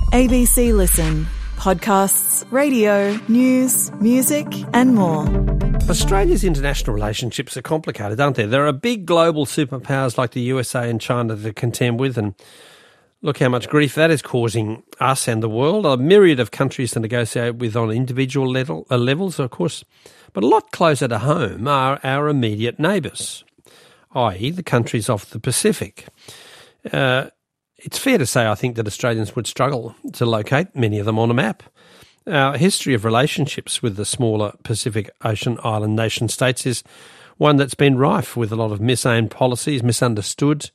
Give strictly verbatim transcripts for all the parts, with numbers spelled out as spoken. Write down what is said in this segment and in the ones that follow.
A B C Listen. Podcasts, radio, news, music and more. Australia's international relationships are complicated, aren't they? There are big global superpowers like the U S A and China to contend with, and look how much grief that is causing us and the world. A myriad of countries to negotiate with on individual level, uh, levels, of course. But a lot closer to home are our immediate neighbours, that is the countries off the Pacific. Uh, it's fair to say, I think, that Australians would struggle to locate many of them on a map. Our history of relationships with the smaller Pacific Ocean island nation states is one that's been rife with a lot of misaimed policies, misunderstood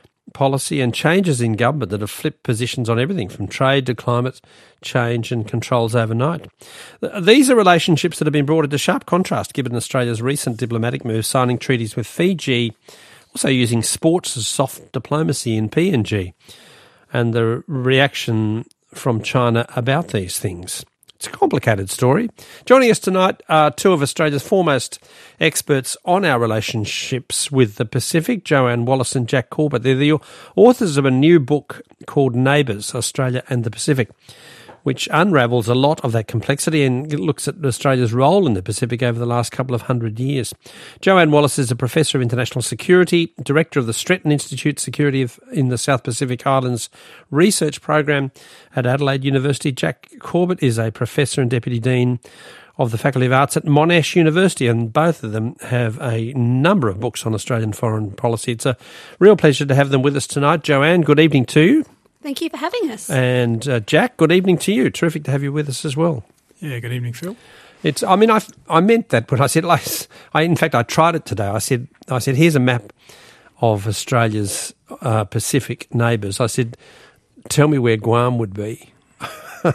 policy and changes in government that have flipped positions on everything from trade to climate change and controls overnight. These are relationships that have been brought into sharp contrast given Australia's recent diplomatic moves, signing treaties with Fiji, also using sports as soft diplomacy in P N G, and the reaction from China about these things. It's a complicated story. Joining us tonight are two of Australia's foremost experts on our relationships with the Pacific, Joanne Wallace and Jack Corbett. They're the authors of a new book called Neighbours, Australia and the Pacific, which unravels a lot of that complexity and looks at Australia's role in the Pacific over the last couple of hundred years. Joanne Wallace is a Professor of International Security, Director of the Stretton Institute Security of, in the South Pacific Islands Research Program at Adelaide University. Jack Corbett is a Professor and Deputy Dean of the Faculty of Arts at Monash University, and both of them have a number of books on Australian foreign policy. It's a real pleasure to have them with us tonight. Joanne, good evening to you. Thank you for having us. And uh, Jack, good evening to you. Terrific to have you with us as well. Yeah, good evening, Phil. It's. I mean, I I meant that when I said, like, I in fact I tried it today. I said, I said, here's a map of Australia's uh, Pacific neighbours. I said, tell me where Guam would be. uh,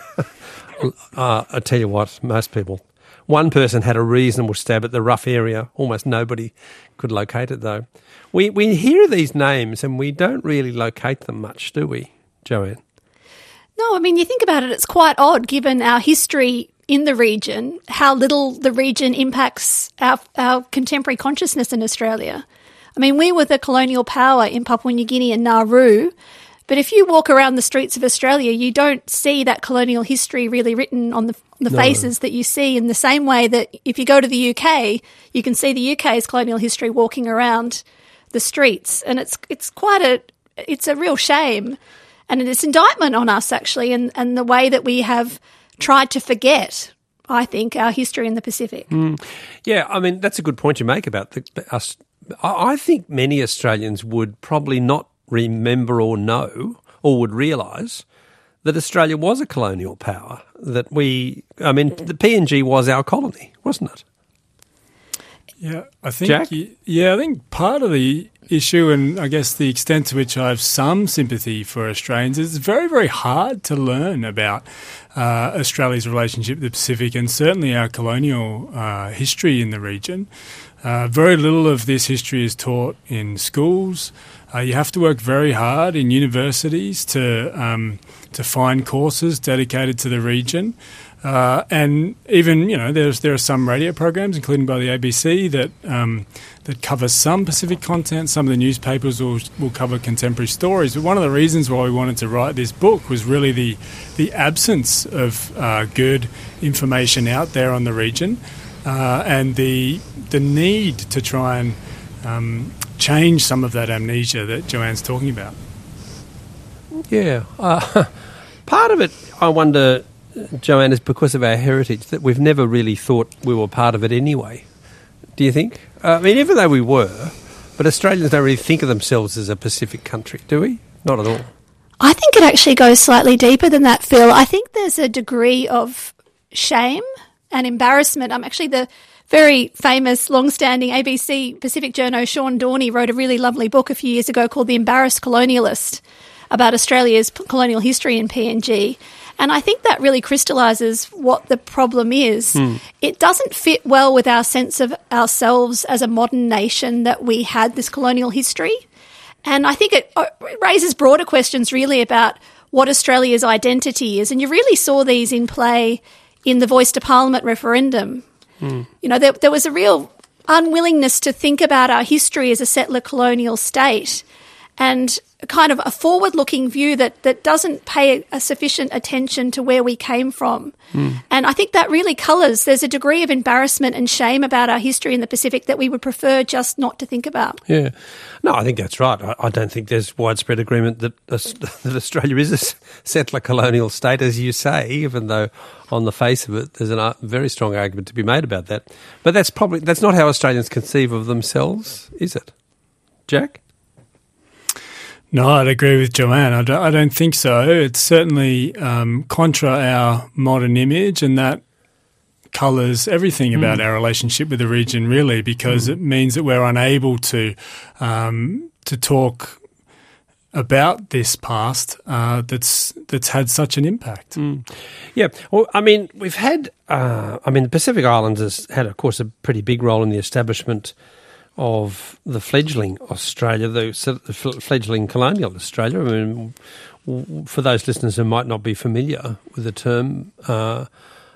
I tell you what, most people. One person had a reasonable stab at the rough area. Almost nobody could locate it, though. We we hear these names and we don't really locate them much, do we, Joanne? No, I mean, you think about it, it's quite odd given our history in the region, how little the region impacts our, our contemporary consciousness in Australia. I mean, we were the colonial power in Papua New Guinea and Nauru, but if you walk around the streets of Australia, you don't see that colonial history really written on the, the no. faces that you see, in the same way that if you go to the U K, you can see the U K's colonial history walking around the streets. And it's it's quite a, it's a real shame. And it's indictment on us, actually, and, and the way that we have tried to forget, I think, our history in the Pacific. Mm. Yeah, I mean, that's a good point you make about the, us. I think many Australians would probably not remember or know or would realise that Australia was a colonial power, that we, I mean, the P N G was our colony, wasn't it? Yeah, I think, Jack? yeah, I think part of the issue, and I guess the extent to which I have some sympathy for Australians, is it's very, very hard to learn about uh, Australia's relationship with the Pacific and certainly our colonial uh, history in the region. Uh, very little of this history is taught in schools. Uh, you have to work very hard in universities to um, to find courses dedicated to the region. Uh, and even, you know, there's there are some radio programs, including by the A B C, that um, that cover some Pacific content. Some of the newspapers will will cover contemporary stories. But one of the reasons why we wanted to write this book was really the the absence of uh, good information out there on the region, uh, and the the need to try and um, change some of that amnesia that Joanne's talking about. Yeah, uh, part of it, I wonder, Joanne, is because of our heritage, that we've never really thought we were part of it anyway. Do you think? Uh, I mean, even though we were, but Australians don't really think of themselves as a Pacific country, do we? Not at all. I think it actually goes slightly deeper than that, Phil. I think there's a degree of shame and embarrassment. I'm actually the very famous, long-standing A B C Pacific journo Sean Dorney wrote a really lovely book a few years ago called The Embarrassed Colonialist about Australia's colonial history in P N G. And I think that really crystallises what the problem is. Mm. It doesn't fit well with our sense of ourselves as a modern nation that we had this colonial history. And I think it raises broader questions really about what Australia's identity is. And you really saw these in play in the Voice to Parliament referendum. Mm. You know, there, there was a real unwillingness to think about our history as a settler colonial state. And kind of a forward-looking view that, that doesn't pay a sufficient attention to where we came from. Mm. And I think that really colours, there's a degree of embarrassment and shame about our history in the Pacific that we would prefer just not to think about. Yeah. No, I think that's right. I, I don't think there's widespread agreement that, that Australia is a settler colonial state, as you say, even though on the face of it there's a very strong argument to be made about that. But that's probably that's not how Australians conceive of themselves, is it? Jack? No, I'd agree with Joanne. I don't, I don't think so. It's certainly um, contra our modern image, and that colours everything about mm. our relationship with the region, really, because mm. it means that we're unable to um, to talk about this past uh, that's that's had such an impact. Mm. Yeah, well, I mean, we've had. Uh, I mean, the Pacific Islands has had, of course, a pretty big role in the establishment of the fledgling Australia, the fledgling colonial Australia. I mean, for those listeners who might not be familiar with the term, uh,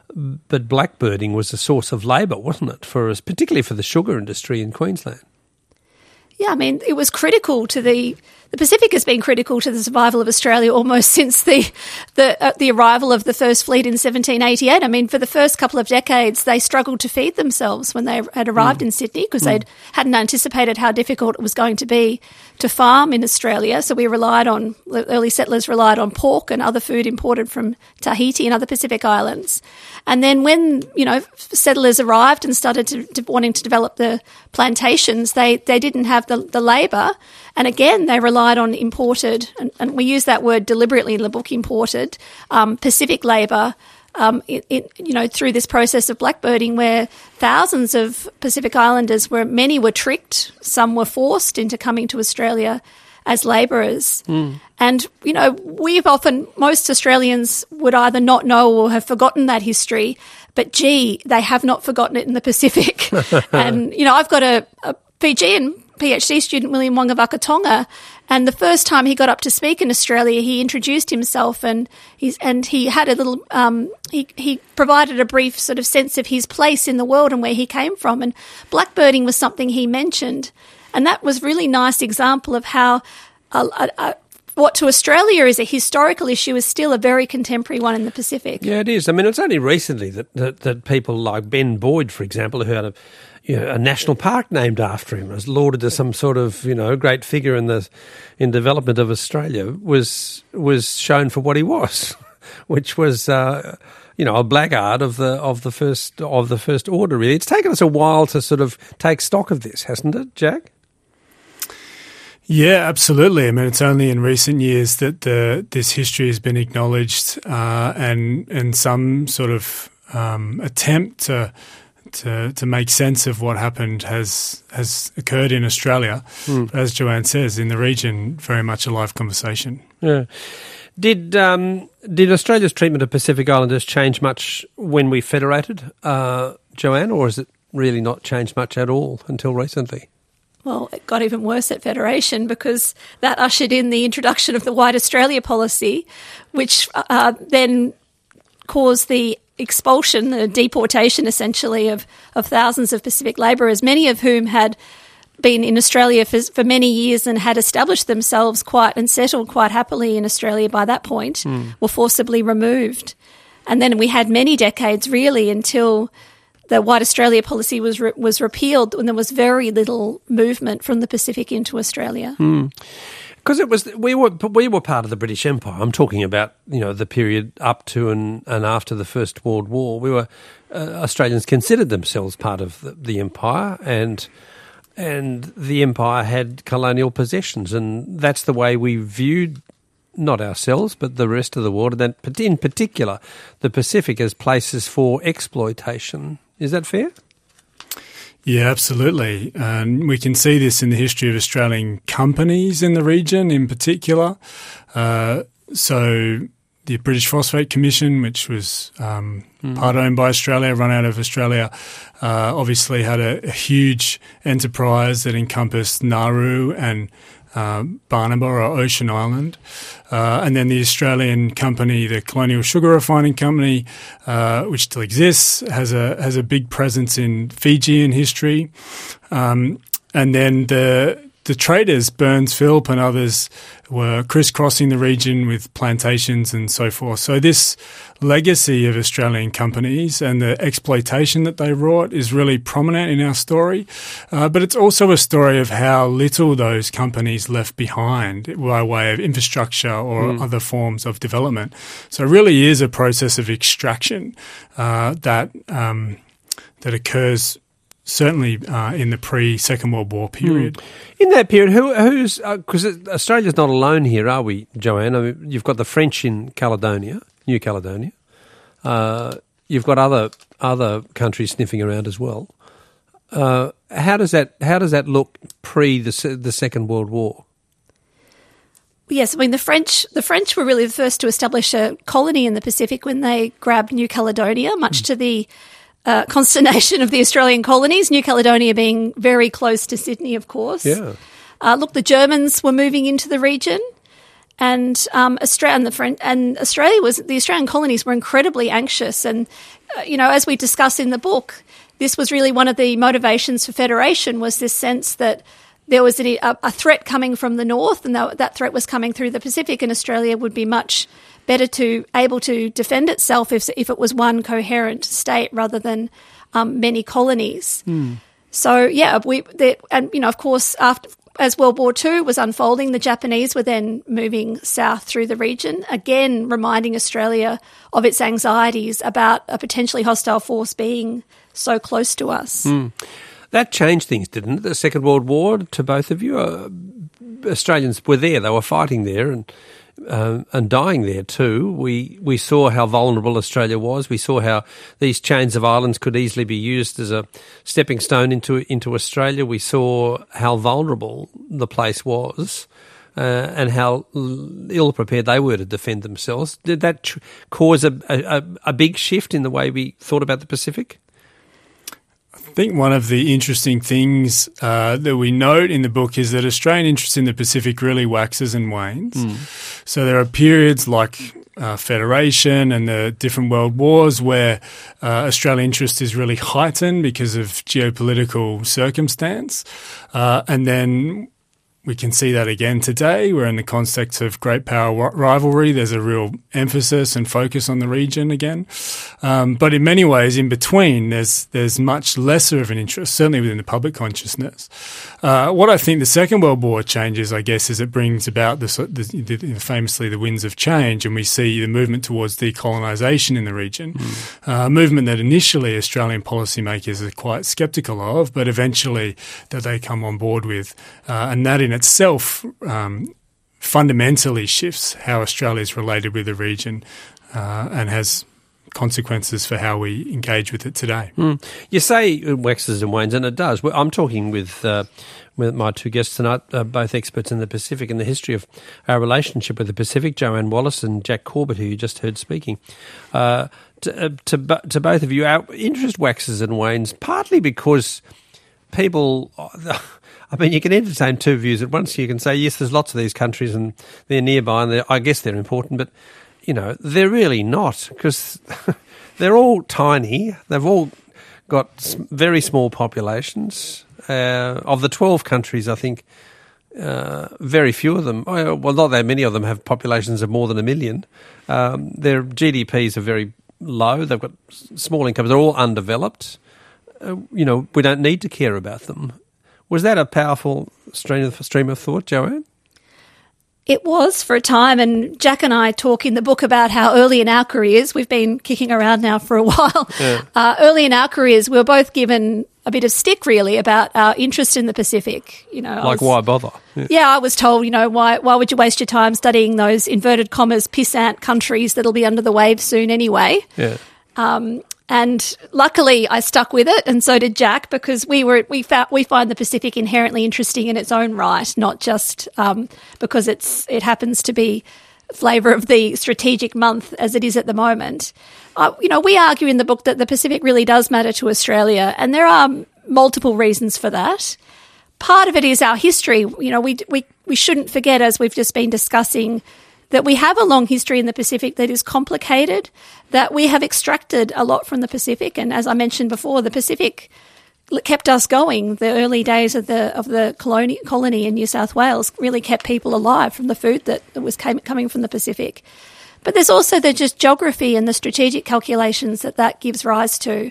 but blackbirding was a source of labour, wasn't it, for us, particularly for the sugar industry in Queensland? Yeah, I mean, it was critical to the... The Pacific has been critical to the survival of Australia almost since the the, uh, the arrival of the first fleet in seventeen eighty-eight. I mean, for the first couple of decades, they struggled to feed themselves when they had arrived mm. in Sydney because mm. they hadn't anticipated how difficult it was going to be to farm in Australia. So we relied on, the early settlers relied on pork and other food imported from Tahiti and other Pacific islands. And then when, you know, settlers arrived and started to, to wanting to develop the plantations, they, they didn't have the, the labour. And again, they relied on imported, and, and we use that word deliberately in the book, imported, um, Pacific labour, um, it, it, you know, through this process of blackbirding where thousands of Pacific Islanders, were many were tricked, some were forced into coming to Australia as labourers. Mm. And, you know, we've often, most Australians would either not know or have forgotten that history, but gee, they have not forgotten it in the Pacific. And, you know, I've got a, a Fijian PhD student, William Wangavakatonga, and the first time he got up to speak in Australia, he introduced himself and he's, and he had a little, um, he, he provided a brief sort of sense of his place in the world and where he came from. And blackbirding was something he mentioned. And that was really nice example of how a, a, a, what to Australia is a historical issue is still a very contemporary one in the Pacific. Yeah, it is. I mean, it's only recently that, that, that people like Ben Boyd, for example, who had a, you know, a national park named after him, was lauded as some sort of, you know, great figure in the in development of Australia, was was shown for what he was, which was, uh, you know, a blackguard of the of the first of the first order. Really, it's taken us a while to sort of take stock of this, hasn't it, Jack? Yeah, absolutely. I mean, it's only in recent years that the this history has been acknowledged, uh, and and some sort of um, attempt to. To, to make sense of what happened has has occurred in Australia. Mm. As Joanne says, in the region, very much a live conversation. Yeah. Did um, did Australia's treatment of Pacific Islanders change much when we federated, uh, Joanne, or has it really not changed much at all until recently? Well, it got even worse at Federation because that ushered in the introduction of the White Australia policy, which uh, then caused the expulsion, the deportation essentially of, of thousands of Pacific labourers, many of whom had been in Australia for, for many years and had established themselves quite and settled quite happily in Australia by that point, mm. were forcibly removed. And then we had many decades really until the White Australia policy was re- was repealed when there was very little movement from the Pacific into Australia. Mm. Because it was we were we were part of the British Empire. I'm talking about, you know, the period up to and, and after the First World War. We were uh, Australians considered themselves part of the, the empire, and and the empire had colonial possessions, and that's the way we viewed not ourselves but the rest of the world, and that in particular the Pacific as places for exploitation. Is that fair? Yeah, absolutely. And we can see this in the history of Australian companies in the region in particular. Uh, so the British Phosphate Commission, which was um, mm. part owned by Australia, run out of Australia, uh, obviously had a, a huge enterprise that encompassed Nauru and Uh, Barnaba or Ocean Island. Uh, and then the Australian company, the Colonial Sugar Refining Company, uh, which still exists, has a has a big presence in Fijian history. Um, and then the the traders, Burns, Phillip and others, were crisscrossing the region with plantations and so forth. So this legacy of Australian companies and the exploitation that they wrought is really prominent in our story. Uh, but it's also a story of how little those companies left behind by way of infrastructure or mm. other forms of development. So it really is a process of extraction uh, that um, that occurs certainly uh, in the pre-Second World War period. Mm. In that period, who, who's because uh, Australia's not alone here, are we, Joanne? I mean, you've got the French in Caledonia, New Caledonia. Uh, you've got other other countries sniffing around as well. Uh, how does that how does that look pre the the Second World War? Yes, I mean the French. The French were really the first to establish a colony in the Pacific when they grabbed New Caledonia, much mm. to the Uh, consternation of the Australian colonies, New Caledonia being very close to Sydney, of course. Yeah. Uh, look, the Germans were moving into the region, and um, Australia and the French and Australia was the Australian colonies were incredibly anxious. And uh, you know, as we discuss in the book, this was really one of the motivations for federation, was this sense that there was a, a threat coming from the north, and that, that threat was coming through the Pacific, and Australia would be much better to able to defend itself if if it was one coherent state rather than um, many colonies. Mm. So yeah, we they, and you know, of course, after as World War Two was unfolding, the Japanese were then moving south through the region, again reminding Australia of its anxieties about a potentially hostile force being so close to us. Mm. That changed things, didn't it? The Second World War to both of you. Uh, Australians were there; they were fighting there, and. Uh, and dying there too. We we saw how vulnerable Australia was. We saw how these chains of islands could easily be used as a stepping stone into into Australia. We saw how vulnerable the place was, uh, and how ill prepared they were to defend themselves. Did that tr- cause a, a a big shift in the way we thought about the Pacific? I think one of the interesting things uh, that we note in the book is that Australian interest in the Pacific really waxes and wanes. Mm. So there are periods like uh, Federation and the different world wars where uh, Australian interest is really heightened because of geopolitical circumstance. Uh, and then we can see that again today. We're in the context of great power rivalry. There's a real emphasis and focus on the region again. Um, but in many ways, in between, there's there's much lesser of an interest, certainly within the public consciousness. Uh, what I think the Second World War changes, I guess, is it brings about the, the, the famously the winds of change, and we see the movement towards decolonisation in the region, mm. uh, a movement that initially Australian policymakers are quite sceptical of, but eventually that they come on board with, uh, and that in itself um, fundamentally shifts how Australia is related with the region uh, and has consequences for how we engage with it today. Mm. You say it waxes and wanes, and it does. I'm talking with uh, with my two guests tonight, uh, both experts in the Pacific and the history of our relationship with the Pacific, Joanne Wallace and Jack Corbett, who you just heard speaking. Uh, to, uh, to, to both of you, our interest waxes and wanes, partly because people... I mean, you can entertain two views at once. You can say, yes, there's lots of these countries and they're nearby and they're, I guess they're important, but, you know, they're really not, because they're all tiny. They've all got very small populations. Uh, of the twelve countries, I think uh, very few of them, well, not that many of them have populations of more than a million. Um, their G D Ps are very low. They've got small incomes. They're all undeveloped. Uh, you know, we don't need to care about them. Was that a powerful stream of, stream of thought, Joanne? It was for a time, and Jack and I talk in the book about how early in our careers, we've been kicking around now for a while, yeah. uh, early in our careers we were both given a bit of stick really about our interest in the Pacific. You know, Like was, why bother? Yeah. yeah, I was told, you know, why why would you waste your time studying those inverted commas pissant countries that'll be under the waves soon anyway? Yeah. Um, And luckily, I stuck with it, and so did Jack, because we were we found we find the Pacific inherently interesting in its own right, not just um, because it's it happens to be flavour of the strategic month as it is at the moment. Uh, you know, we argue in the book that the Pacific really does matter to Australia, and there are multiple reasons for that. Part of it is our history. You know, we we we shouldn't forget, as we've just been discussing, that we have a long history in the Pacific that is complicated, that we have extracted a lot from the Pacific. And as I mentioned before, the Pacific kept us going. The early days of the of the colony, colony in New South Wales really kept people alive from the food that was came, coming from the Pacific. But there's also the just geography and the strategic calculations that that gives rise to.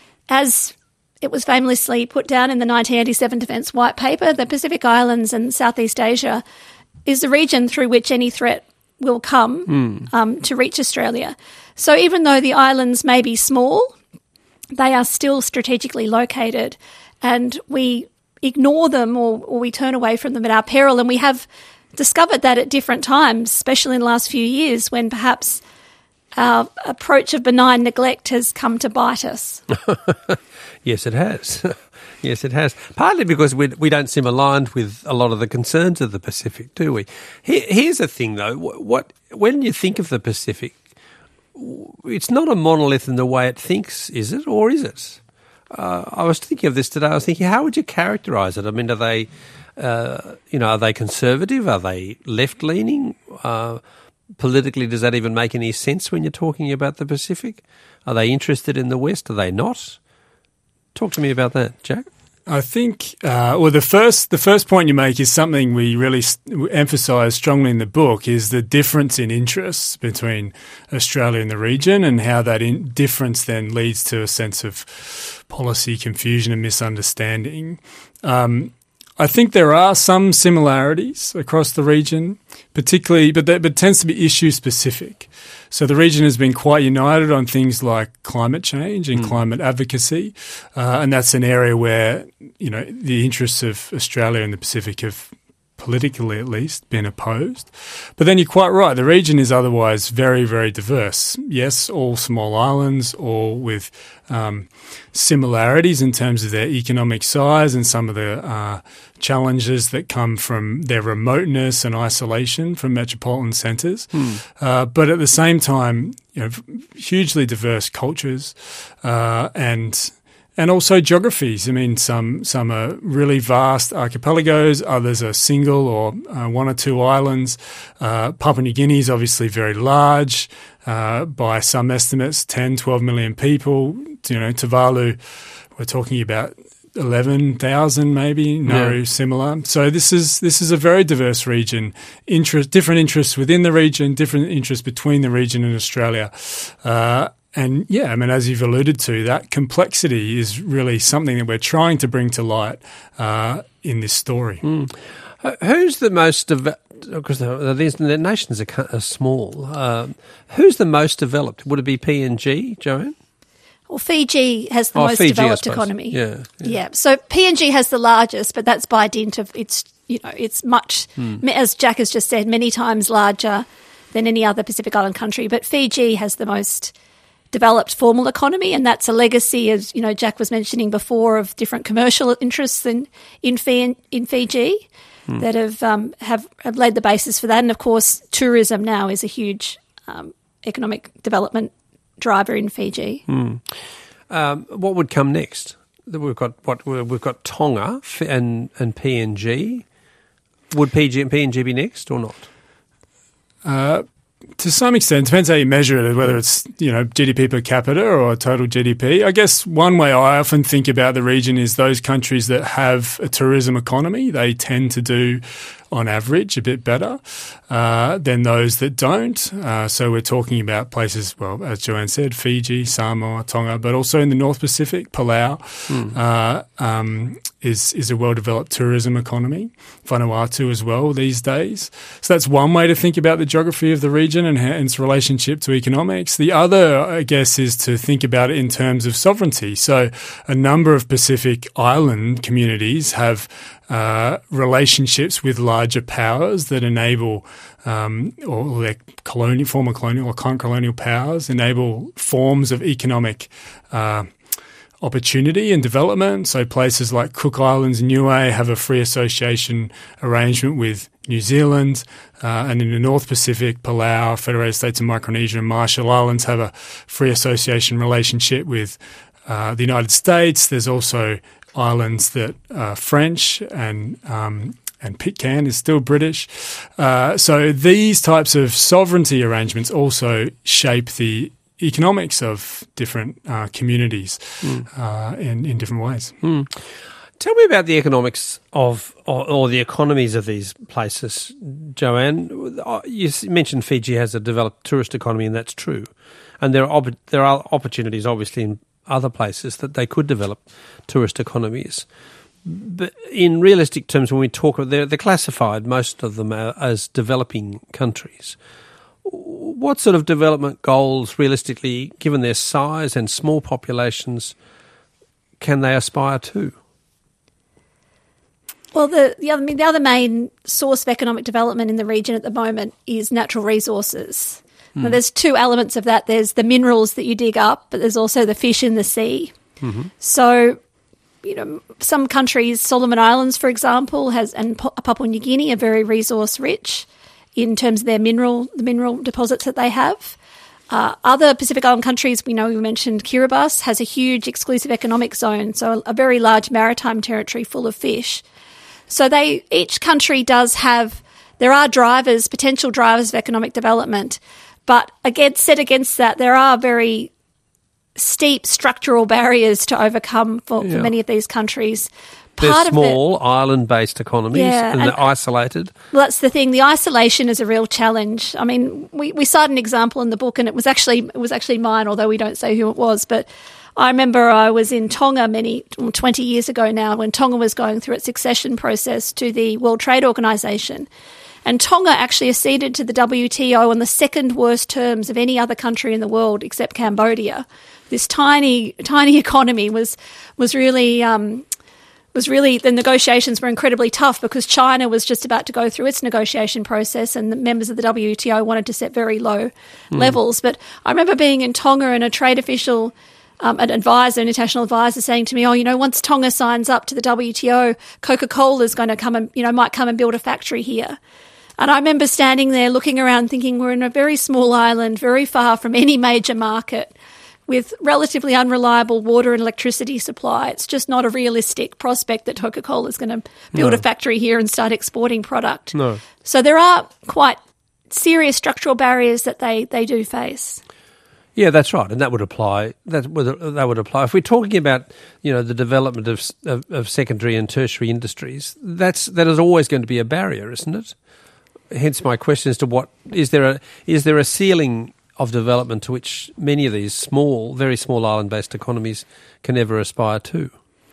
As it was famously put down in the nineteen eighty-seven Defence White Paper, the Pacific Islands and Southeast Asia is the region through which any threat will come mm. um, to reach Australia. So even though the islands may be small, they are still strategically located, and we ignore them or, or we turn away from them at our peril. And we have discovered that at different times, especially in the last few years, when perhaps our approach of benign neglect has come to bite us. Yes, it has. Yes, it has. Partly because we we don't seem aligned with a lot of the concerns of the Pacific, do we? Here, here's the thing, though. What when you think of the Pacific, it's not a monolith in the way it thinks, is it, or is it? Uh, I was thinking of this today. I was thinking, how would you characterise it? I mean, are they, uh, you know, are they conservative? Are they left-leaning? Uh, politically, does that even make any sense when you're talking about the Pacific? Are they interested in the West? Are they not? Talk to me about that, Jack. I think, uh, well, the first the first point you make is something we really st- emphasise strongly in the book, is the difference in interests between Australia and the region, and how that in- difference then leads to a sense of policy confusion and misunderstanding. Um, I think there are some similarities across the region, particularly, but that but tends to be issue specific. So the region has been quite united on things like climate change and mm. climate advocacy, uh, and that's an area where, you know, the interests of Australia and the Pacific have, politically at least, been opposed. But then you're quite right, the region is otherwise very, very diverse. Yes, all small islands, all with um, similarities in terms of their economic size and some of the uh, challenges that come from their remoteness and isolation from metropolitan centres. Mm. Uh, but at the same time, you know, hugely diverse cultures uh, and And also geographies. I mean, some some are really vast archipelagos, others are single or uh, one or two islands. Uh, Papua New Guinea is obviously very large, uh, by some estimates, ten, twelve million people. You know, Tuvalu, we're talking about eleven thousand maybe, Nauru yeah. similar. So this is this is a very diverse region, interest, different interests within the region, different interests between the region and Australia. Uh, And yeah, I mean, as you've alluded to, that complexity is really something that we're trying to bring to light uh, in this story. Mm. Who's the most developed? Because the, these the nations are, are small. Um, who's the most developed? Would it be P N G, Joanne? Well, Fiji has the oh, most Fiji, developed economy. Yeah, yeah. Yeah. So P N G has the largest, but that's by dint of it's you know it's much mm. as Jack has just said, many times larger than any other Pacific Island country. But Fiji has the most developed formal economy, and that's a legacy, as you know, Jack was mentioning before, of different commercial interests in in, Fi- in Fiji hmm. that have, um, have have laid the basis for that. And of course, tourism now is a huge um, economic development driver in Fiji. Hmm. Um, what would come next? We've got what we've got Tonga and and P N G. Would P N G be next or not? Uh, To some extent, it depends how you measure it, whether it's, you know, G D P per capita or total G D P. I guess one way I often think about the region is those countries that have a tourism economy, they tend to do, on average, a bit better uh, than those that don't. Uh, so we're talking about places, well, as Joanne said, Fiji, Samoa, Tonga, but also in the North Pacific, Palau mm. uh, um, is, is a well-developed tourism economy. Vanuatu as well these days. So that's one way to think about the geography of the region and its relationship to economics. The other, I guess, is to think about it in terms of sovereignty. So a number of Pacific Island communities have uh, relationships with larger powers that enable, um, or their colonial, former colonial or current colonial powers enable forms of economic uh opportunity and development. So places like Cook Islands, Niue have a free association arrangement with New Zealand, uh, and in the North Pacific, Palau, Federated States of Micronesia and Marshall Islands have a free association relationship with uh, the United States. There's also islands that are French, and um, and Pitcairn is still British. Uh, so these types of sovereignty arrangements also shape the economics of different uh, communities mm. uh, in, in different ways. Mm. Tell me about the economics of, or, or the economies of these places, Joanne. You mentioned Fiji has a developed tourist economy, and that's true. And there are op- there are opportunities, obviously, in other places that they could develop tourist economies. But in realistic terms, when we talk, they're, they're classified, most of them, as developing countries. What sort of development goals, realistically, given their size and small populations, can they aspire to? Well, the the other, I mean, the other main source of economic development in the region at the moment is natural resources. Mm. Now, there's two elements of that. There's the minerals that you dig up, but there's also the fish in the sea. Mm-hmm. So, you know, some countries, Solomon Islands, for example, has and Papua New Guinea are very resource rich in terms of their mineral the mineral deposits that they have. Uh, other Pacific Island countries, we know we mentioned Kiribati, has a huge exclusive economic zone, so a very large maritime territory full of fish. So they each country does have, there are drivers, potential drivers of economic development, but again, set against that, there are very steep structural barriers to overcome for, yeah. for many of these countries. Part they're small, island-based economies, yeah, and, and they're isolated. Well, that's the thing. The isolation is a real challenge. I mean, we, we cite an example in the book, and it was actually it was actually mine, although we don't say who it was. But I remember I was in Tonga many twenty years ago now, when Tonga was going through its accession process to the World Trade Organization, and Tonga actually acceded to the W T O on the second worst terms of any other country in the world except Cambodia. This tiny, tiny economy was was really. Um, was really, the negotiations were incredibly tough because China was just about to go through its negotiation process, and the members of the W T O wanted to set very low mm. levels. But I remember being in Tonga and a trade official, um, an advisor, an international advisor, saying to me, oh, you know, once Tonga signs up to the W T O, Coca-Cola is going to come and, you know, might come and build a factory here. And I remember standing there looking around thinking, we're in a very small island, very far from any major market, with relatively unreliable water and electricity supply. It's just not a realistic prospect that Coca-Cola is going to build no. a factory here and start exporting product. No. So there are quite serious structural barriers that they, they do face. Yeah, that's right, and that would apply. That would that would apply if we're talking about, you know, the development of, of of secondary and tertiary industries. That's that is always going to be a barrier, isn't it? Hence my question as to what is there a is there a ceiling of development to which many of these small, very small island-based economies can ever aspire to?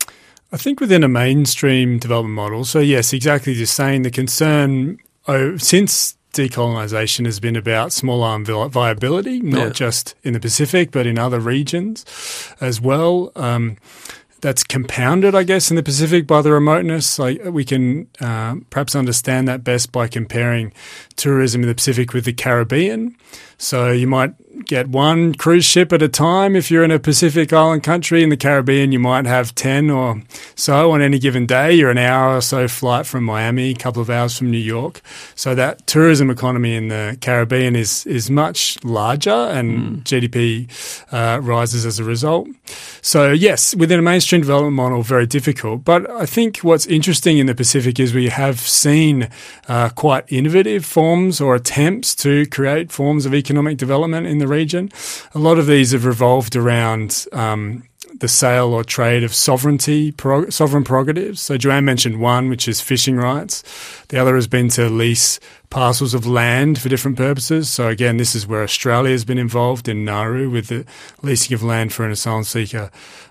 I think within a mainstream development model, so yes, exactly just saying the concern oh, since decolonisation has been about small island viability, not yeah. just in the Pacific but in other regions as well. Um, That's compounded, I guess, in the Pacific by the remoteness. Like we can uh, perhaps understand that best by comparing tourism in the Pacific with the Caribbean. So you might get one cruise ship at a time if you're in a Pacific island country. In the Caribbean, you might have ten or so on any given day. You're an hour or so flight from Miami, a couple of hours from New York. So that tourism economy in the Caribbean is is much larger, and mm. G D P uh, rises as a result. So yes, within a mainstream development model, very difficult. But I think what's interesting in the Pacific is we have seen uh, quite innovative forms or attempts to create forms of economic development in the region. A lot of these have revolved around um, the sale or trade of sovereignty, pro- sovereign prerogatives. So Joanne mentioned one, which is fishing rights. The other has been to lease parcels of land for different purposes. So again, this is where Australia has been involved in Nauru with the leasing of land for an asylum seeker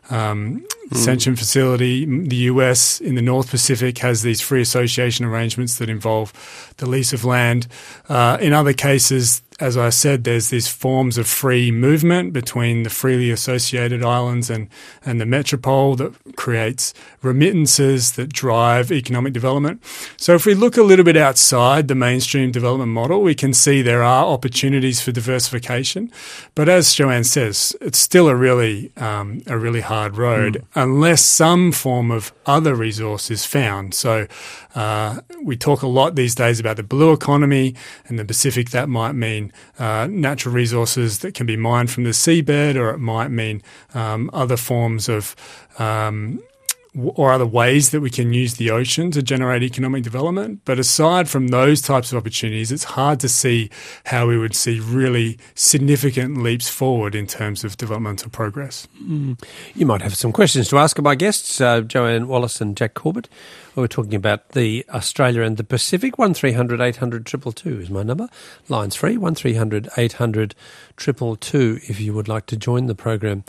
um, detention mm. facility. The U S in the North Pacific has these free association arrangements that involve the lease of land. Uh, in other cases, as I said, there's these forms of free movement between the freely associated islands and, and the metropole that creates remittances that drive economic development. So if we look a little bit outside the mainstream development model, we can see there are opportunities for diversification. But as Joanne says, it's still a really um, a really hard road mm. unless some form of other resource is found. So uh, we talk a lot these days about the blue economy. In the Pacific, that might mean uh, natural resources that can be mined from the seabed, or it might mean um, other forms of um, or other ways that we can use the ocean to generate economic development. But aside from those types of opportunities, it's hard to see how we would see really significant leaps forward in terms of developmental progress. Mm. You might have some questions to ask of my guests, uh, Joanne Wallace and Jack Corbett. We're talking about the Australia and the Pacific. one three hundred eight hundred two two two is my number. Line's free, one three hundred eight hundred two two two if you would like to join the program.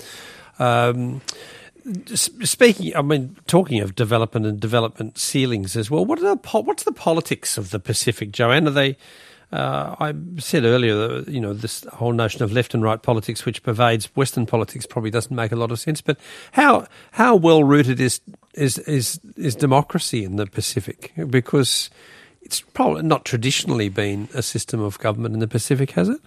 Um Speaking, I mean, talking of development and development ceilings as well, what are the, what's the politics of the Pacific, Joanne? Are they, uh, I said earlier, that, you know, this whole notion of left and right politics, which pervades Western politics, probably doesn't make a lot of sense. But how how well rooted is is is is democracy in the Pacific? Because it's probably not traditionally been a system of government in the Pacific, has it?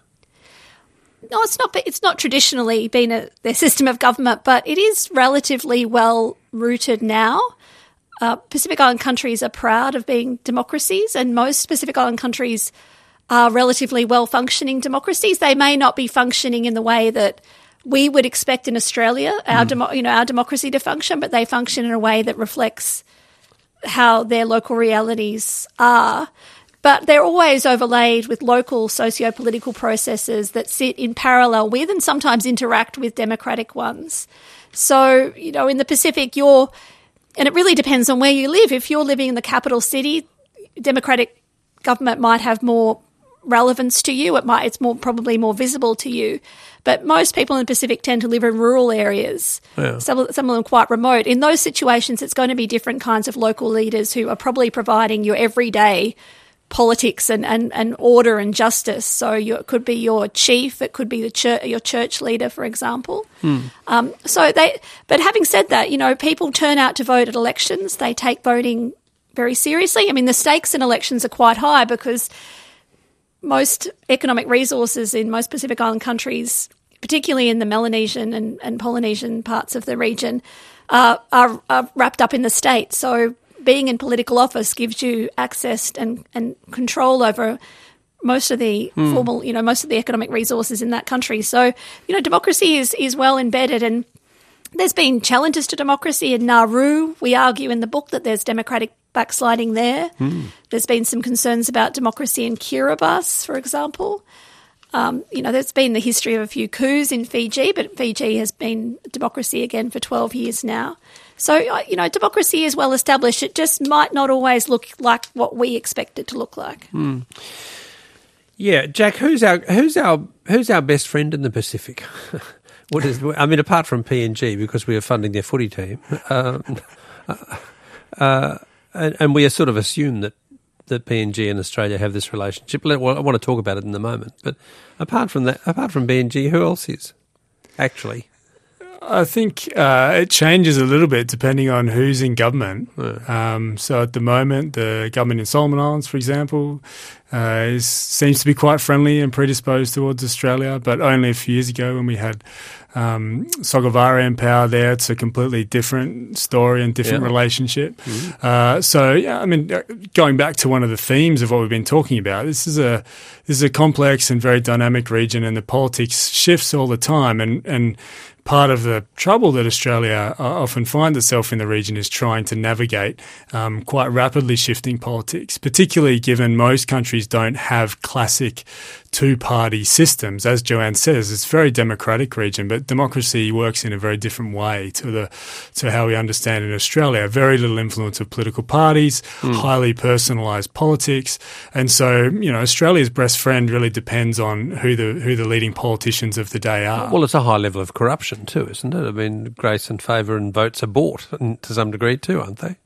No, it's not. It's not traditionally been a their system of government, but it is relatively well rooted now. Uh, Pacific Island countries are proud of being democracies, and most Pacific Island countries are relatively well functioning democracies. They may not be functioning in the way that we would expect in Australia, our mm. demo, you know, our democracy to function, but they function in a way that reflects how their local realities are. But they're always overlaid with local socio-political processes that sit in parallel with and sometimes interact with democratic ones. So, you know, in the Pacific, you're, and it really depends on where you live. If you're living in the capital city, democratic government might have more relevance to you. It might, it's more probably more visible to you. But most people in the Pacific tend to live in rural areas, yeah. some, some of them quite remote. In those situations, it's going to be different kinds of local leaders who are probably providing your everyday politics and, and, and order and justice. So you, it could be your chief, it could be the church, your church leader, for example. Hmm. Um, so they, but having said that, you know, people turn out to vote at elections. They take voting very seriously. I mean, the stakes in elections are quite high because most economic resources in most Pacific Island countries, particularly in the Melanesian and, and Polynesian parts of the region, uh, are, are wrapped up in the state. So being in political office gives you access and, and control over most of the mm. formal, you know, most of the economic resources in that country. So, you know, democracy is, is well embedded, and there's been challenges to democracy in Nauru. We argue in the book that there's democratic backsliding there. Mm. There's been some concerns about democracy in Kiribati, for example. Um, you know, there's been the history of a few coups in Fiji, but Fiji has been democracy again for twelve years now. So, you know, democracy is well established. It just might not always look like what we expect it to look like. Mm. Yeah, Jack, who's our who's our who's our best friend in the Pacific? What is? I mean, apart from P N G, because we are funding their footy team, um, uh, uh, and, and we sort of assume that. that P N G and Australia have this relationship. Well, I want to talk about it in a moment. But apart from that, apart from P N G, who else is actually? I think uh, it changes a little bit depending on who's in government. Yeah. Um, so at the moment, the government in Solomon Islands, for example, uh, is, seems to be quite friendly and predisposed towards Australia. But only a few years ago when we had um, Sogavare in power there, it's a completely different story and different yeah. relationship. Mm-hmm. Uh, so, yeah, I mean, going back to one of the themes of what we've been talking about, this is a this is a complex and very dynamic region, and the politics shifts all the time. And, and part of the trouble that Australia often finds itself in the region is trying to navigate um, quite rapidly shifting politics, particularly given most countries don't have classic two-party systems. As Joanne says, it's a very democratic region, but democracy works in a very different way to the to how we understand in Australia. Very little influence of political parties, mm. highly personalised politics, and so you know Australia's best friend really depends on who the who the leading politicians of the day are. Well, it's a high level of corruption too, isn't it? I mean, grace and favour and votes are bought to some degree too, aren't they?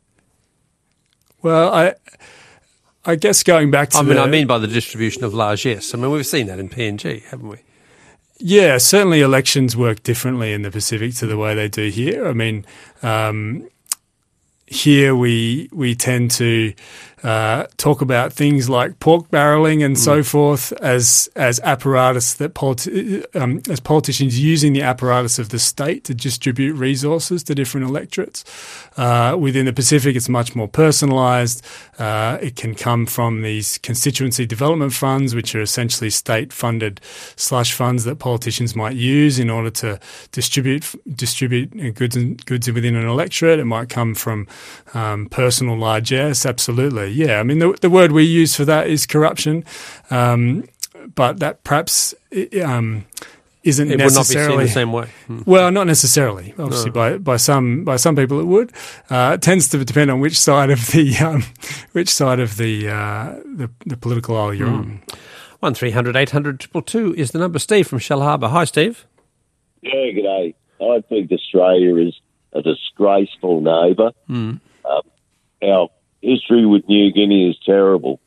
Well, I. I guess going back to I mean, the, I mean by the distribution of largesse. I mean, we've seen that in P N G, haven't we? Yeah, certainly elections work differently in the Pacific to the way they do here. I mean, um, here we we tend to uh, talk about things like pork barrelling and mm. so forth as as apparatus that politi- um, as politicians using the apparatus of the state to distribute resources to different electorates. Uh, within the Pacific, it's much more personalised. Uh, it can come from these constituency development funds, which are essentially state-funded slush funds that politicians might use in order to distribute distribute goods and goods within an electorate. It might come from um, personal largesse. Absolutely, yeah. I mean, the, the word we use for that is corruption, um, but that perhaps um, isn't it necessarily would not be seen the same way. Hmm. Well, not necessarily. Obviously, no. by by some by some people it would. Uh, it tends to depend on which side of the um, which side of the uh, the, the political aisle you're mm. on. One three hundred eight hundred two two is the number. Steve from Shell Harbour. Hi, Steve. Yeah, g'day. I think Australia is a disgraceful neighbour. Mm. Um, our history with New Guinea is terrible.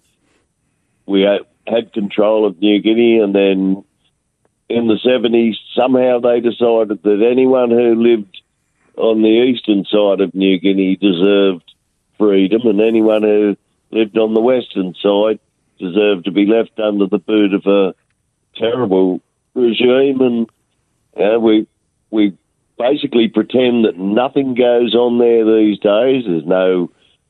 We had, had control of New Guinea, and then in the seventies, somehow they decided that anyone who lived on the eastern side of New Guinea deserved freedom, and anyone who lived on the western side deserved to be left under the boot of a terrible regime. And uh, we we basically pretend that nothing goes on there these days. There's no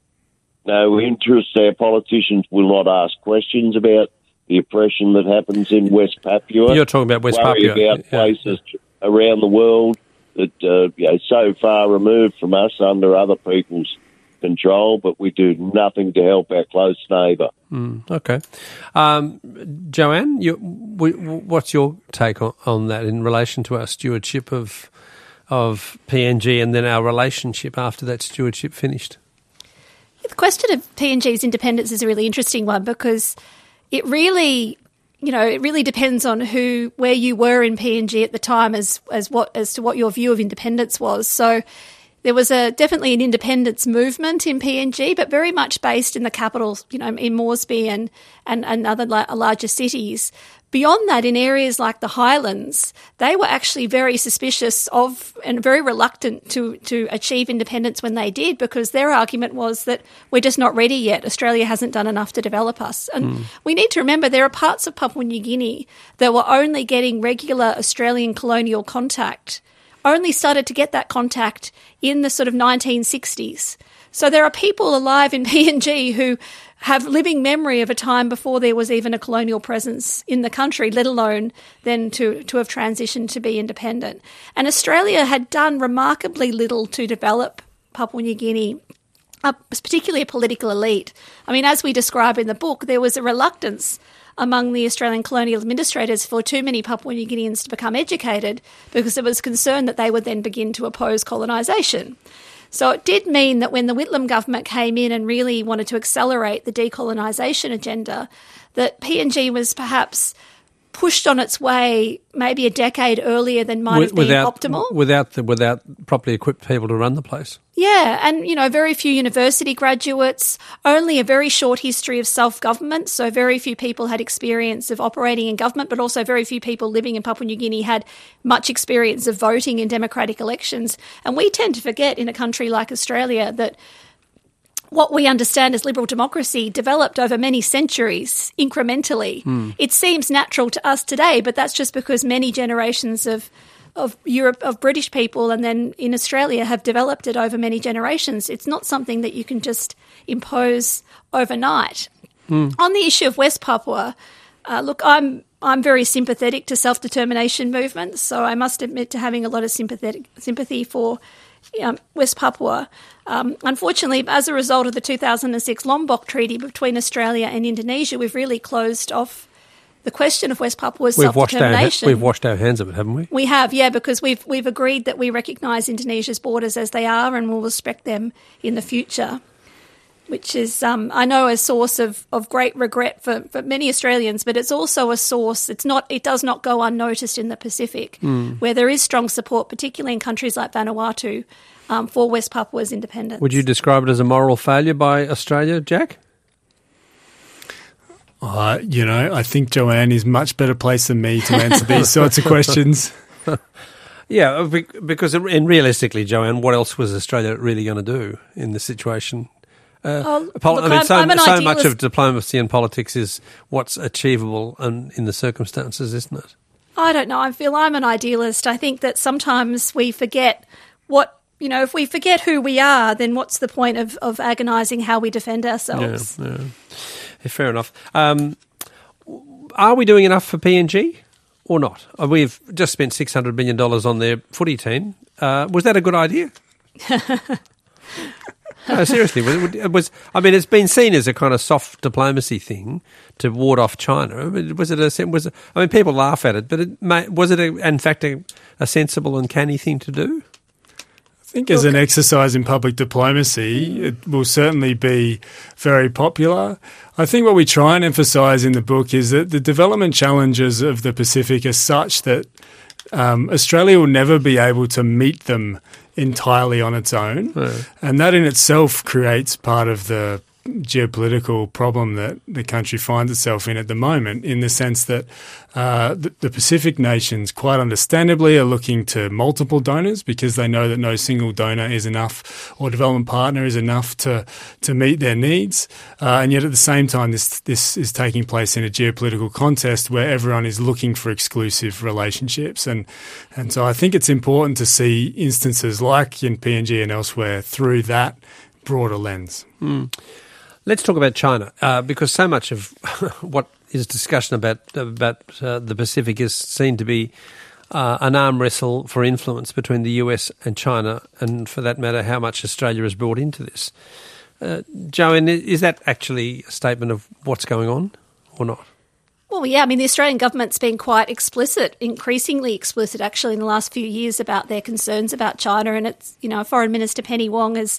no interest. Our politicians will not ask questions about the oppression that happens in West Papua. You're talking about West Worry Papua. about yeah. places around the world that uh, you know, so far removed from us, under other people's control, but we do nothing to help our close neighbour. Mm, okay. Um, Joanne, you, we, what's your take on, on that in relation to our stewardship of of P N G and then our relationship after that stewardship finished? The question of P N G's independence is a really interesting one, because it really, you know, it really depends on who, where you were in P N G at the time as as what as to what your view of independence was. So there was a definitely an independence movement in P N G, but very much based in the capital, you know, in Moresby and and, and other la- larger cities. Beyond that, in areas like the Highlands, they were actually very suspicious of and very reluctant to, to achieve independence when they did, because their argument was that we're just not ready yet. Australia hasn't done enough to develop us. And mm. we need to remember there are parts of Papua New Guinea that were only getting regular Australian colonial contact, only started to get that contact in the sort of nineteen sixties. So there are people alive in P N G who have living memory of a time before there was even a colonial presence in the country, let alone then to, to have transitioned to be independent. And Australia had done remarkably little to develop Papua New Guinea, uh, particularly a political elite. I mean, as we describe in the book, there was a reluctance among the Australian colonial administrators for too many Papua New Guineans to become educated, because there was concern that they would then begin to oppose colonisation. So it did mean that when the Whitlam government came in and really wanted to accelerate the decolonisation agenda, that P N G was perhaps pushed on its way maybe a decade earlier than might have been without, optimal. Without the, without properly equipped people to run the place. Yeah, and, you know, very few university graduates, only a very short history of self-government, so very few people had experience of operating in government, but also very few people living in Papua New Guinea had much experience of voting in democratic elections. And we tend to forget in a country like Australia that what we understand as liberal democracy developed over many centuries incrementally. Mm. It seems natural to us today, but that's just because many generations of of Europe, of British people, and then in Australia have developed it over many generations. It's not something that you can just impose overnight. Mm. On the issue of West Papua, uh, look, I'm I'm very sympathetic to self-determination movements, so I must admit to having a lot of sympathetic sympathy for Um, West Papua. Um, unfortunately, as a result of the two thousand six Lombok Treaty between Australia and Indonesia, we've really closed off the question of West Papua's we've self-determination. Washed our, we've washed our hands of it, haven't we? We have, yeah, because we've we've agreed that we recognise Indonesia's borders as they are and will respect them in the future, which is, um, I know, a source of, of great regret for, for many Australians, but it's also a source, it's not, it does not go unnoticed in the Pacific, mm. where there is strong support, particularly in countries like Vanuatu, um, for West Papua's independence. Would you describe it as a moral failure by Australia, Jack? Uh, you know, I think Joanne is much better placed than me to answer these sorts of questions. Yeah, because in realistically, Joanne, what else was Australia really going to do in this situation? Uh, Oh, pol- look, I mean, I'm- so, I'm an so much idealist. of diplomacy and politics is what's achievable in, in the circumstances, isn't it? I don't know. I feel I'm an idealist. I think that sometimes we forget what, you know, if we forget who we are, then what's the point of, of agonising how we defend ourselves? Yeah, yeah. Yeah, fair enough. Um, are we doing enough for P N G or not? Uh, We've just spent six hundred million dollars on their footy team. Uh, was that a good idea? No, seriously, was, it was. I mean, it's been seen as a kind of soft diplomacy thing to ward off China. I mean, was it a? Was it, I mean, people laugh at it, but it may, was it, a, in fact, a, a sensible and canny thing to do? I think as an exercise in public diplomacy, it will certainly be very popular. I think what we try and emphasise in the book is that the development challenges of the Pacific are such that um, Australia will never be able to meet them entirely on its own. Yeah. And that in itself creates part of the geopolitical problem that the country finds itself in at the moment, in the sense that uh, the, the Pacific nations quite understandably are looking to multiple donors because they know that no single donor is enough or development partner is enough to to meet their needs. Uh, and yet at the same time, this this is taking place in a geopolitical contest where everyone is looking for exclusive relationships. And, and so I think it's important to see instances like in P N G and elsewhere through that broader lens. Mm. Let's talk about China, uh, because so much of what is discussion about about uh, the Pacific is seen to be uh, an arm wrestle for influence between the U S and China, and for that matter, how much Australia is brought into this. Uh, Joanne, is that actually a statement of what's going on or not? Well, yeah, I mean, the Australian government's been quite explicit, increasingly explicit actually in the last few years about their concerns about China. And it's, you know, Foreign Minister Penny Wong has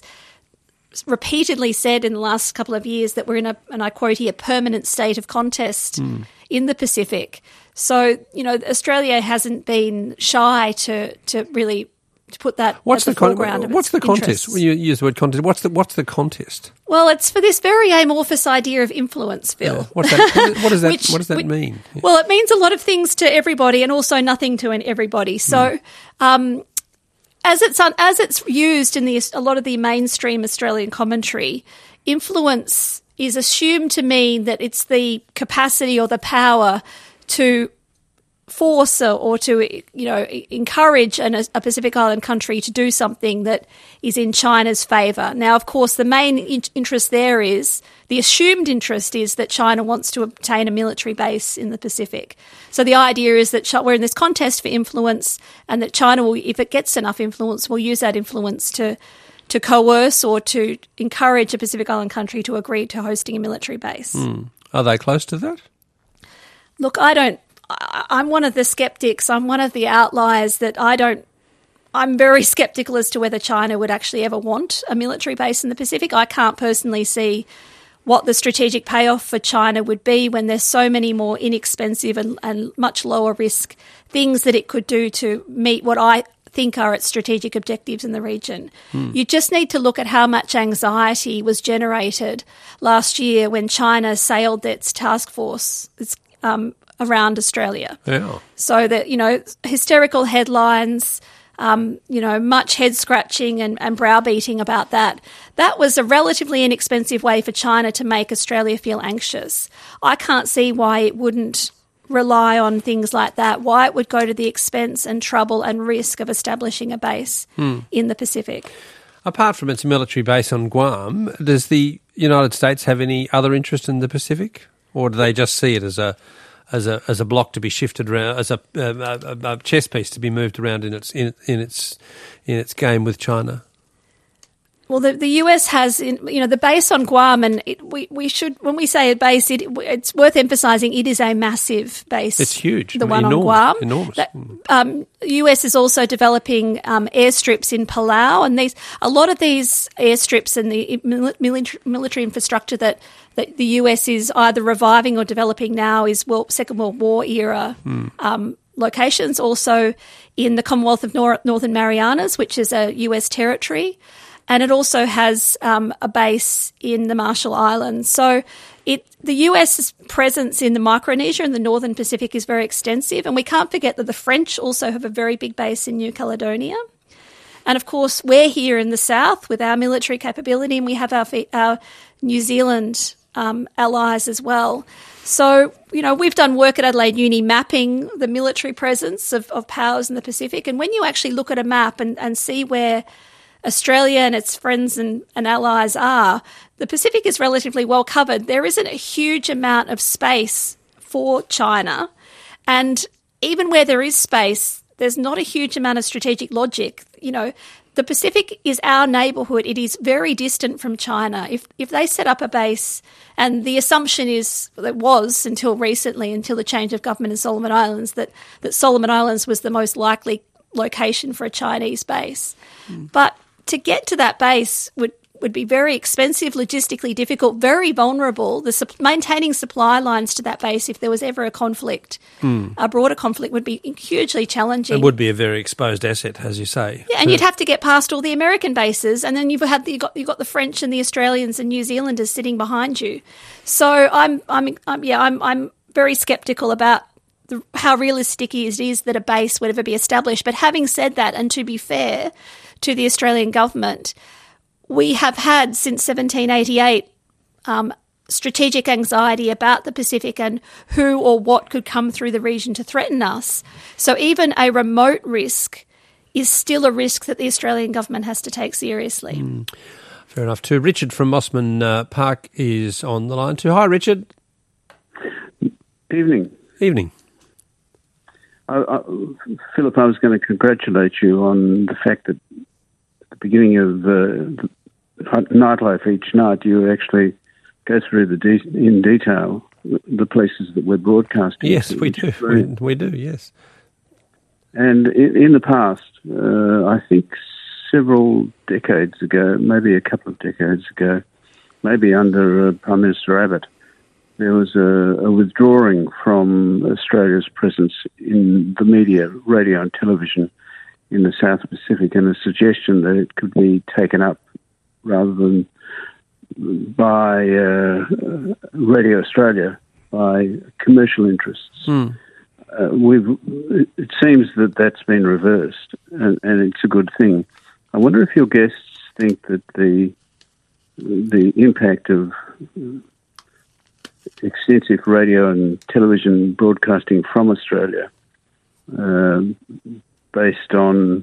repeatedly said in the last couple of years that we're in a, and I quote here, permanent state of contest mm. in the Pacific. So, you know, Australia hasn't been shy to to really to put that what's at the, the con- foreground of What's its the contest? interests. When you use the word contest, what's the what's the contest? Well, it's for this very amorphous idea of influence, Phil. Yeah. What's that, what does that Which, What does that which, mean? Yeah. Well, it means a lot of things to everybody and also nothing to everybody. So, mm. um, as it's un- as it's used in the a lot of the mainstream Australian commentary, influence is assumed to mean that it's the capacity or the power to force or, or to, you know, encourage an, a Pacific Island country to do something that is in China's favour. Now, of course, the main in- interest there is, the assumed interest is that China wants to obtain a military base in the Pacific. So the idea is that we're in this contest for influence, and that China will, if it gets enough influence, will use that influence to to coerce or to encourage a Pacific Island country to agree to hosting a military base. Mm. Are they close to that? Look, I don't. I, I'm one of the skeptics. I'm one of the outliers that I don't. I'm very skeptical as to whether China would actually ever want a military base in the Pacific. I can't personally see what the strategic payoff for China would be when there's so many more inexpensive and, and much lower risk things that it could do to meet what I think are its strategic objectives in the region. Mm. You just need to look at how much anxiety was generated last year when China sailed its task force its, um, around Australia. Yeah. So that, you know, hysterical headlines, Um, you know, much head scratching and, and browbeating about that. That was a relatively inexpensive way for China to make Australia feel anxious. I can't see why it wouldn't rely on things like that, why it would go to the expense and trouble and risk of establishing a base hmm. in the Pacific. Apart from its military base on Guam, does the United States have any other interest in the Pacific, or do they just see it as a as a as a block to be shifted around, as a, a, a chess piece to be moved around in its in, in its in its game with China? Well, the, the U S has, you know, the base on Guam, and it, we, we should, when we say a base, it, it's worth emphasising it is a massive base. It's huge. The I mean, one enormous, on Guam. Enormous. The um, U S is also developing um, airstrips in Palau, and these a lot of these airstrips and the military, military infrastructure that, that the U S is either reviving or developing now is World, Second World War era hmm. um, locations. Also in the Commonwealth of Nor- Northern Marianas, which is a U S territory. And it also has um, a base in the Marshall Islands. So it, the U S's presence in the Micronesia and the Northern Pacific is very extensive. And we can't forget that the French also have a very big base in New Caledonia. And of course, we're here in the south with our military capability, and we have our, our New Zealand um, allies as well. So, you know, we've done work at Adelaide Uni mapping the military presence of, of powers in the Pacific. And when you actually look at a map and, and see where Australia and its friends and, and allies are, the Pacific is relatively well covered. There isn't a huge amount of space for China. And even where there is space, there's not a huge amount of strategic logic. You know, the Pacific is our neighbourhood. It is very distant from China. If if they set up a base, and the assumption is, it was until recently, until the change of government in Solomon Islands, that, that Solomon Islands was the most likely location for a Chinese base. Mm. But to get to that base would would be very expensive, logistically difficult, very vulnerable. The su- maintaining supply lines to that base, if there was ever a conflict, mm. a broader conflict, would be hugely challenging. It would be a very exposed asset, as you say. Yeah, and you'd have to get past all the American bases, and then you've had the, you've got you've got the French and the Australians and New Zealanders sitting behind you. So I'm I'm, I'm yeah I'm I'm very sceptical about the, how realistic it is that a base would ever be established. But having said that, and to be fair to the Australian government, we have had since seventeen eighty-eight um, strategic anxiety about the Pacific and who or what could come through the region to threaten us. So even a remote risk is still a risk that the Australian government has to take seriously. Mm. Fair enough too. Richard from Mossman uh, Park is on the line too. Hi, Richard. Evening. Evening. I, I, Philip, I was going to congratulate you on the fact that at the beginning of uh, Nightlife each night, you actually go through the de- in detail the places that we're broadcasting. Yes, to, we do. We, we do, yes. And in, in the past, uh, I think several decades ago, maybe a couple of decades ago, maybe under uh, Prime Minister Abbott, there was a, a withdrawing from Australia's presence in the media, radio and television in the South Pacific, and a suggestion that it could be taken up rather than by uh, Radio Australia, by commercial interests. Mm. Uh, we've, it seems that that's been reversed, and, and it's a good thing. I wonder if your guests think that the the impact of extensive radio and television broadcasting from Australia, uh, based on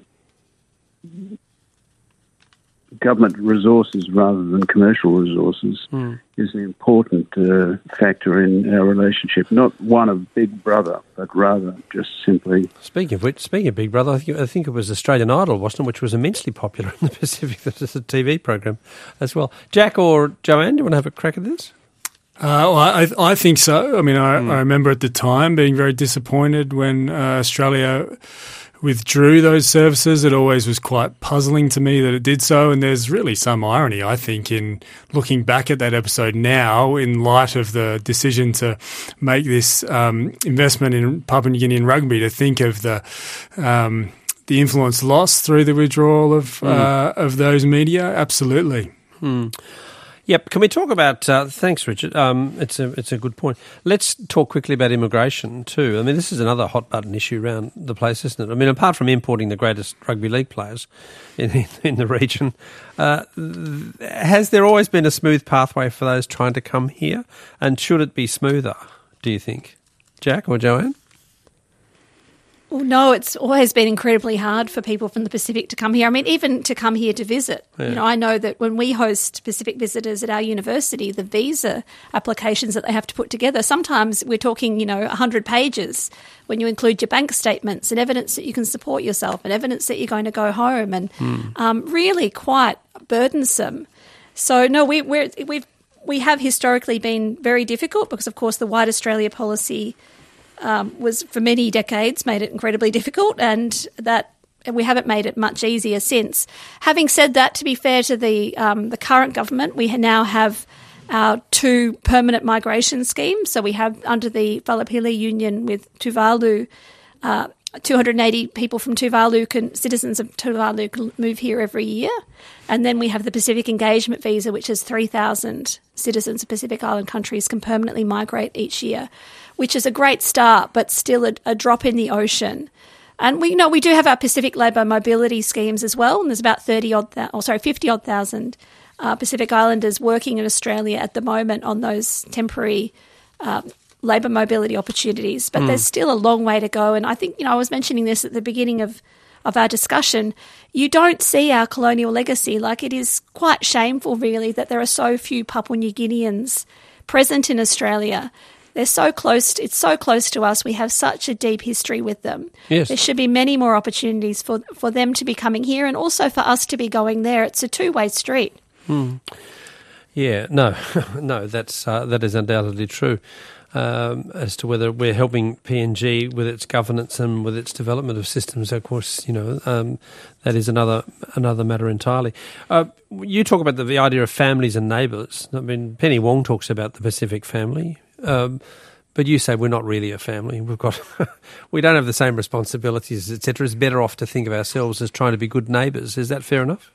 government resources rather than commercial resources, mm. is an important uh, factor in our relationship. Not one of Big Brother, but rather just simply... Speaking of which, speaking of Big Brother, I think, I think it was Australian Idol, wasn't it, which was immensely popular in the Pacific. That is a T V program as well. Jack or Joanne, do you want to have a crack at this? Uh, well, I, I think so. I mean, I, mm. I remember at the time being very disappointed when uh, Australia withdrew those services. It always was quite puzzling to me that it did so, and there's really some irony, I think, in looking back at that episode now in light of the decision to make this um, investment in Papua New Guinean rugby, to think of the um, the influence lost through the withdrawal of mm. uh, of those media. Absolutely. Mm. Yep. Can we talk about? Uh, thanks, Richard. Um, it's a it's a good point. Let's talk quickly about immigration too. I mean, this is another hot button issue around the place, isn't it? I mean, apart from importing the greatest rugby league players in in the region, uh, has there always been a smooth pathway for those trying to come here? And should it be smoother? Do you think, Jack or Joanne? Well, no, it's always been incredibly hard for people from the Pacific to come here. I mean, even to come here to visit. Yeah. You know, I know that when we host Pacific visitors at our university, the visa applications that they have to put together, sometimes we're talking, you know, one hundred pages when you include your bank statements and evidence that you can support yourself and evidence that you're going to go home, and mm. um, really quite burdensome. So, no, we, we're, we've, we have historically been very difficult because, of course, the White Australia policy Um, was for many decades made it incredibly difficult, and that we haven't made it much easier since. Having said that, to be fair to the um, the current government, we now have our two permanent migration schemes. So we have under the Valapili Union with Tuvalu, uh, two hundred eighty people from Tuvalu, can, citizens of Tuvalu, can move here every year. And then we have the Pacific Engagement Visa, which is three thousand citizens of Pacific Island countries can permanently migrate each year, which is a great start, but still a, a drop in the ocean. And we you know we do have our Pacific labour mobility schemes as well, and there's about thirty odd, th- or sorry, fifty odd thousand uh, Pacific Islanders working in Australia at the moment on those temporary uh, labour mobility opportunities. But mm. there's still a long way to go. And I think you know I was mentioning this at the beginning of of our discussion. You don't see our colonial legacy. Like, it is quite shameful, really, that there are so few Papua New Guineans present in Australia. They're so close. It's so close to us. We have such a deep history with them. Yes. There should be many more opportunities for for them to be coming here, and also for us to be going there. It's a two-way street. Hmm. Yeah, no, no, that's uh, that is undoubtedly true. Um, as to whether we're helping P N G with its governance and with its development of systems, of course, you know, um, that is another another matter entirely. Uh, you talk about the, the idea of families and neighbours. I mean, Penny Wong talks about the Pacific family, um, but you say we're not really a family. We've got, we don't have the same responsibilities, et cetera. It's better off to think of ourselves as trying to be good neighbours. Is that fair enough?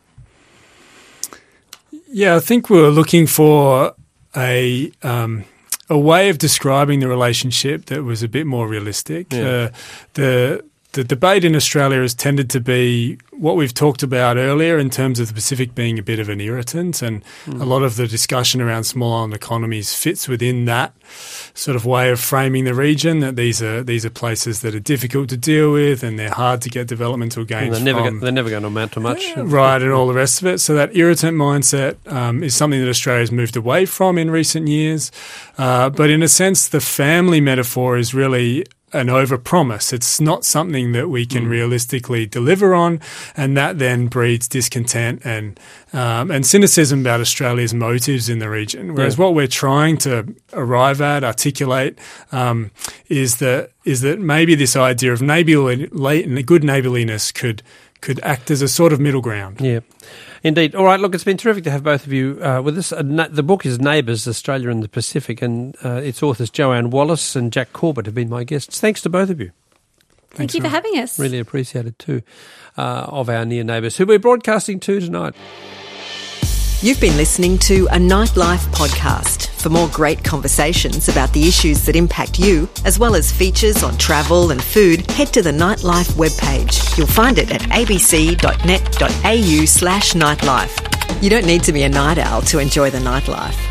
Yeah, I think we're looking for a um, a way of describing the relationship that was a bit more realistic. Yeah. Uh, the the debate in Australia has tended to be what we've talked about earlier in terms of the Pacific being a bit of an irritant, and mm. a lot of the discussion around small island economies fits within that sort of way of framing the region, that these are these are places that are difficult to deal with and they're hard to get developmental gains they're never from. Go, they're never going to amount to much. Right, and all the rest of it. So that irritant mindset um, is something that Australia's moved away from in recent years. Uh, but in a sense, the family metaphor is really an overpromise. It's not something that we can mm. realistically deliver on, and that then breeds discontent and um, and cynicism about Australia's motives in the region. Whereas yeah. what we're trying to arrive at, articulate, um, is that is that maybe this idea of neighbourly, good neighbourliness could could act as a sort of middle ground. Yeah. Indeed. All right, look, it's been terrific to have both of you uh, with us. Uh, na- the book is Neighbours, Australia and the Pacific, and uh, its authors Joanne Wallace and Jack Corbett have been my guests. Thanks to both of you. Thank Thanks you for having us. Really appreciated too, uh, of our near neighbours, who we're broadcasting to tonight. You've been listening to a Nightlife podcast. For more great conversations about the issues that impact you, as well as features on travel and food, head to the Nightlife webpage. You'll find it at abc.net.au slash nightlife. You don't need to be a night owl to enjoy the nightlife.